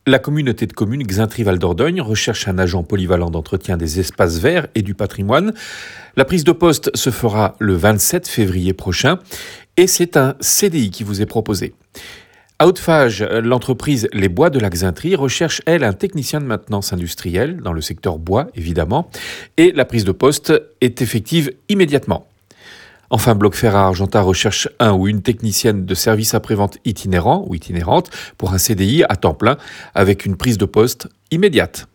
La communauté de communes Xaintry-Val d'Ordogne recherche un agent polyvalent d'entretien des espaces verts et du patrimoine. La prise de poste se fera le 27 février prochain et c'est un CDI qui vous est proposé. À Hautefage, l'entreprise Les Bois de la Xaintry recherche, elle, un technicien de maintenance industrielle, dans le secteur bois, évidemment, et la prise de poste est effective immédiatement. Enfin, Bloc Ferrat Argentat recherche un ou une technicienne de service après-vente itinérant ou itinérante pour un CDI à temps plein avec une prise de poste immédiate.